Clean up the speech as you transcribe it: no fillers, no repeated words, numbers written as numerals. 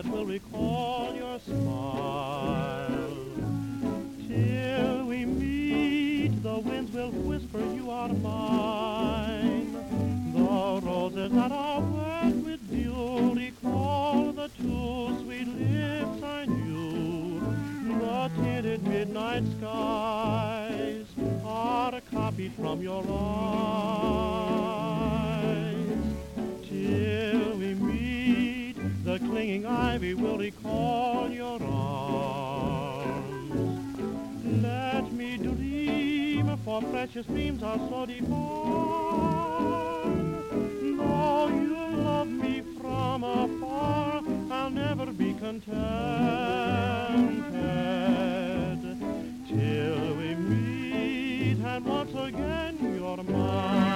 that will recall your smile. Till we meet, the winds will whisper you are mine. The roses that are wet with dew recall the two sweet lips I knew. The tinted midnight skies are copied from your eyes. Till we meet, the clinging ivy will recall your arms. Let me dream, for precious dreams are so divine. Though you love me from afar, I'll never be contented till we meet and once again you're mine.